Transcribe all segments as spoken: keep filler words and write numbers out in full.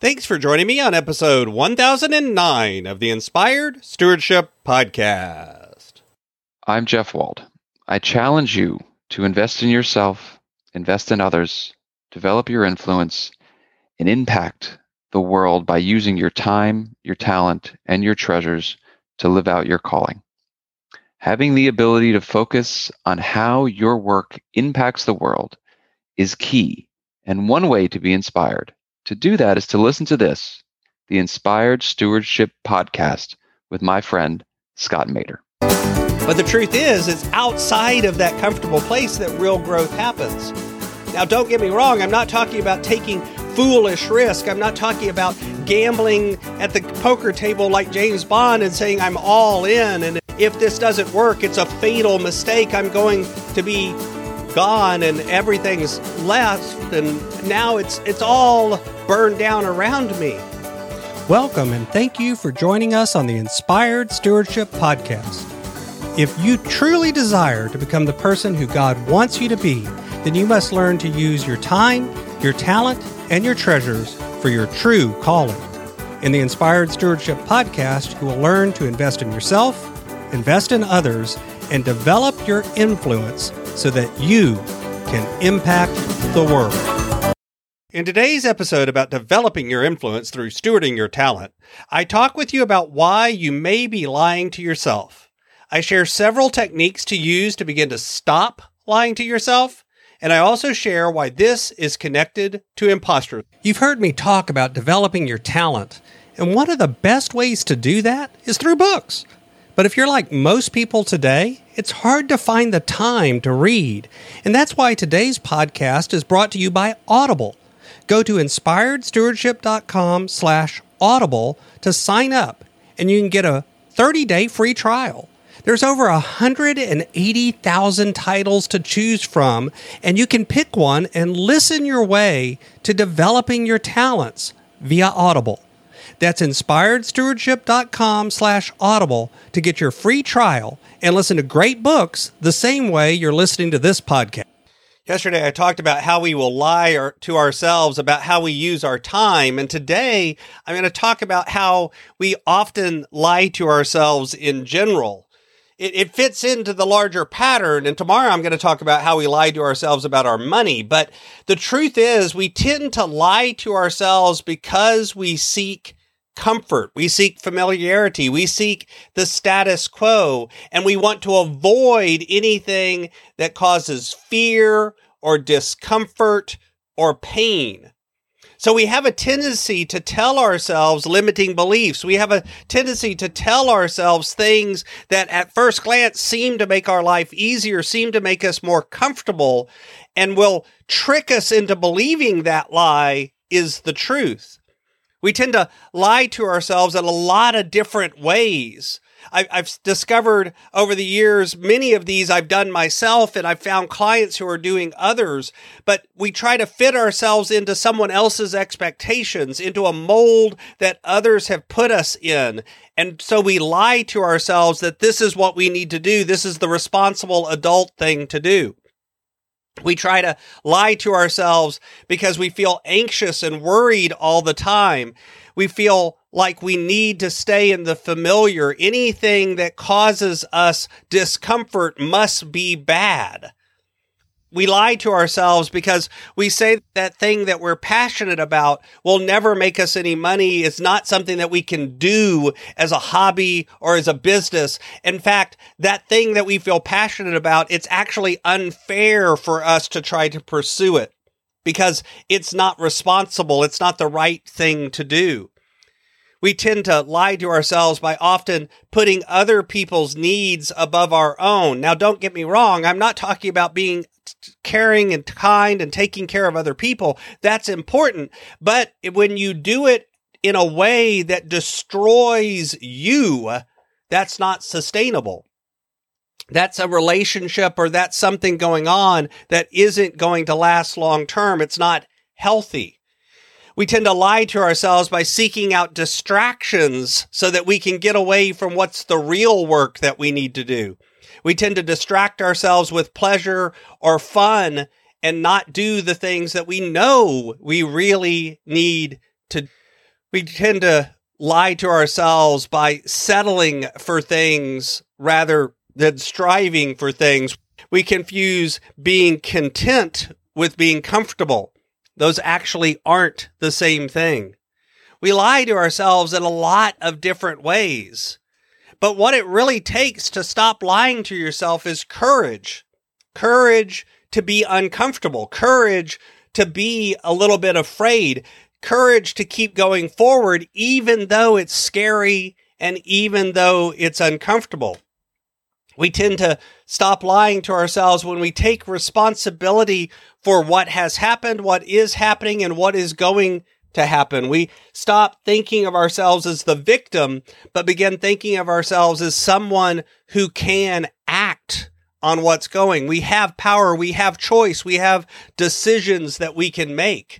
Thanks for joining me on episode one thousand nine of the Inspired Stewardship Podcast. I'm Jeff Wald. I challenge you to invest in yourself, invest in others, develop your influence, and impact the world by using your time, your talent, and your treasures to live out your calling. Having the ability to focus on how your work impacts the world is key, and one way to be inspired to do that is to listen to this, the Inspired Stewardship Podcast with my friend, Scott Mader. But the truth is, it's outside of that comfortable place that real growth happens. Now, don't get me wrong. I'm not talking about taking foolish risk. I'm not talking about gambling at the poker table like James Bond and saying I'm all in. And if this doesn't work, it's a fatal mistake. I'm going to be gone and everything's left. And now it's it's all burned down around me. Welcome and thank you for joining us on the Inspired Stewardship Podcast. If you truly desire to become the person who God wants you to be, then you must learn to use your time, your talent, and your treasures for your true calling. In the Inspired Stewardship Podcast, you will learn to invest in yourself, invest in others, and develop your influence so that you can impact the world. In today's episode about developing your influence through stewarding your talent, I talk with you about why you may be lying to yourself. I share several techniques to use to begin to stop lying to yourself, and I also share why this is connected to imposter. You've heard me talk about developing your talent, and one of the best ways to do that is through books. But if you're like most people today, it's hard to find the time to read, and that's why today's podcast is brought to you by Audible. Go to inspiredstewardship.com slash audible to sign up, and you can get a thirty-day free trial. There's over one hundred eighty thousand titles to choose from, and you can pick one and listen your way to developing your talents via Audible. That's inspiredstewardship.com slash audible to get your free trial and listen to great books the same way you're listening to this podcast. Yesterday, I talked about how we will lie our, to ourselves about how we use our time. And today, I'm going to talk about how we often lie to ourselves in general. It, it fits into the larger pattern. And tomorrow, I'm going to talk about how we lie to ourselves about our money. But the truth is, we tend to lie to ourselves because we seek comfort. We seek familiarity. We seek the status quo, and we want to avoid anything that causes fear or discomfort or pain. So we have a tendency to tell ourselves limiting beliefs. We have a tendency to tell ourselves things that at first glance seem to make our life easier, seem to make us more comfortable, and will trick us into believing that lie is the truth. We tend to lie to ourselves in a lot of different ways. I, I've discovered over the years, many of these I've done myself, and I've found clients who are doing others, but we try to fit ourselves into someone else's expectations, into a mold that others have put us in. And so we lie to ourselves that this is what we need to do. This is the responsible adult thing to do. We try to lie to ourselves because we feel anxious and worried all the time. We feel like we need to stay in the familiar. Anything that causes us discomfort must be bad. We lie to ourselves because we say that thing that we're passionate about will never make us any money. It's not something that we can do as a hobby or as a business. In fact, that thing that we feel passionate about, it's actually unfair for us to try to pursue it because it's not responsible. It's not the right thing to do. We tend to lie to ourselves by often putting other people's needs above our own. Now, don't get me wrong. I'm not talking about being caring and kind and taking care of other people. That's important. But when you do it in a way that destroys you, that's not sustainable. That's a relationship or that's something going on that isn't going to last long term. It's not healthy. We tend to lie to ourselves by seeking out distractions so that we can get away from what's the real work that we need to do. We tend to distract ourselves with pleasure or fun and not do the things that we know we really need to. We tend to lie to ourselves by settling for things rather than striving for things. We confuse being content with being comfortable. Those actually aren't the same thing. We lie to ourselves in a lot of different ways. But what it really takes to stop lying to yourself is courage. Courage to be uncomfortable. Courage to be a little bit afraid. Courage to keep going forward, even though it's scary and even though it's uncomfortable. We tend to stop lying to ourselves when we take responsibility for what has happened, what is happening, and what is going to happen. We stop thinking of ourselves as the victim, but begin thinking of ourselves as someone who can act on what's going. We have power, we have choice, we have decisions that we can make.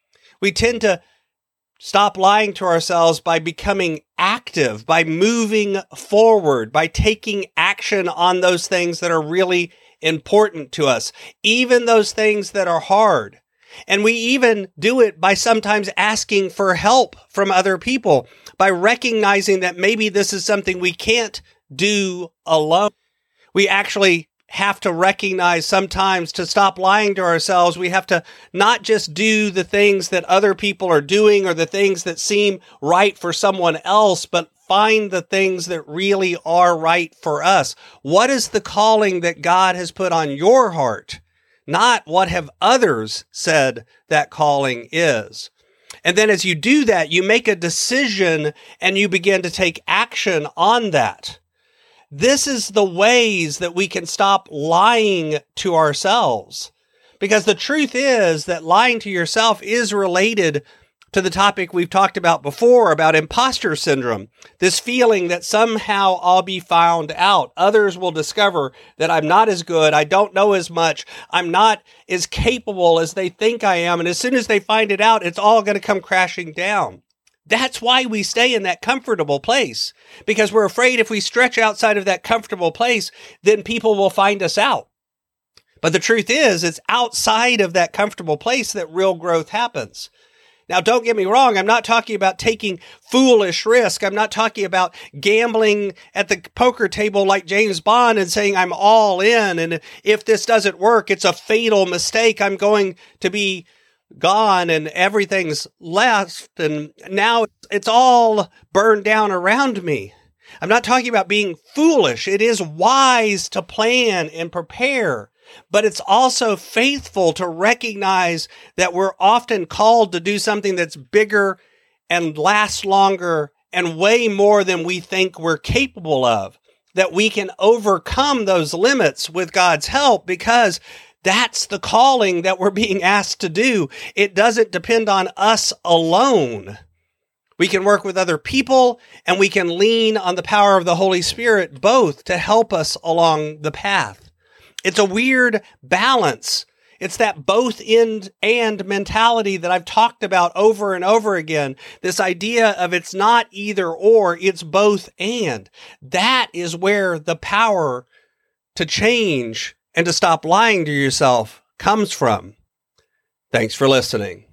We tend to stop lying to ourselves by becoming active, by moving forward, by taking action on those things that are really important to us, even those things that are hard. And we even do it by sometimes asking for help from other people, by recognizing that maybe this is something we can't do alone. We actually have to recognize sometimes to stop lying to ourselves, we have to not just do the things that other people are doing or the things that seem right for someone else, but find the things that really are right for us. What is the calling that God has put on your heart? Not what have others said that calling is. And then as you do that, you make a decision and you begin to take action on that. This is the ways that we can stop lying to ourselves. Because the truth is that lying to yourself is related to the topic we've talked about before, about imposter syndrome. This feeling that somehow I'll be found out. Others will discover that I'm not as good, I don't know as much, I'm not as capable as they think I am. And as soon as they find it out, it's all going to come crashing down. That's why we stay in that comfortable place, because we're afraid if we stretch outside of that comfortable place, then people will find us out. But the truth is, it's outside of that comfortable place that real growth happens. Now, don't get me wrong. I'm not talking about taking foolish risk. I'm not talking about gambling at the poker table like James Bond and saying I'm all in. And if this doesn't work, it's a fatal mistake. I'm going to be gone and everything's left. And now it's all burned down around me. I'm not talking about being foolish. It is wise to plan and prepare. But it's also faithful to recognize that we're often called to do something that's bigger and lasts longer and way more than we think we're capable of. That we can overcome those limits with God's help, because that's the calling that we're being asked to do. It doesn't depend on us alone. We can work with other people and we can lean on the power of the Holy Spirit both to help us along the path. It's a weird balance. It's that both in and mentality that I've talked about over and over again. This idea of it's not either or, it's both and. That is where the power to change and to stop lying to yourself comes from. Thanks for listening.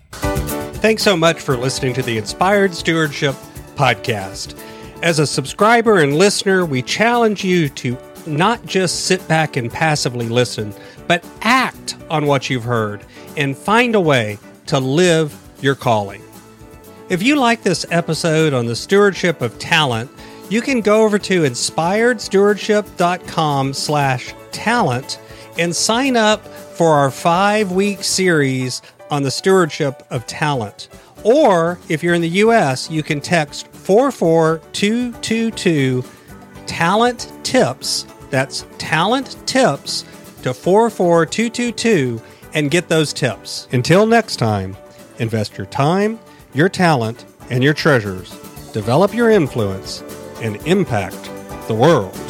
Thanks so much for listening to the Inspired Stewardship Podcast. As a subscriber and listener, we challenge you to not just sit back and passively listen, but act on what you've heard and find a way to live your calling. If you like this episode on the stewardship of talent, you can go over to inspiredstewardship.com slash talent and sign up for our five-week series on the stewardship of talent. Or if you're in the U S, you can text four four two two two talent tips. That's talent tips to four four two two two and get those tips. Until next time, invest your time, your talent, and your treasures. Develop your influence and impact the world.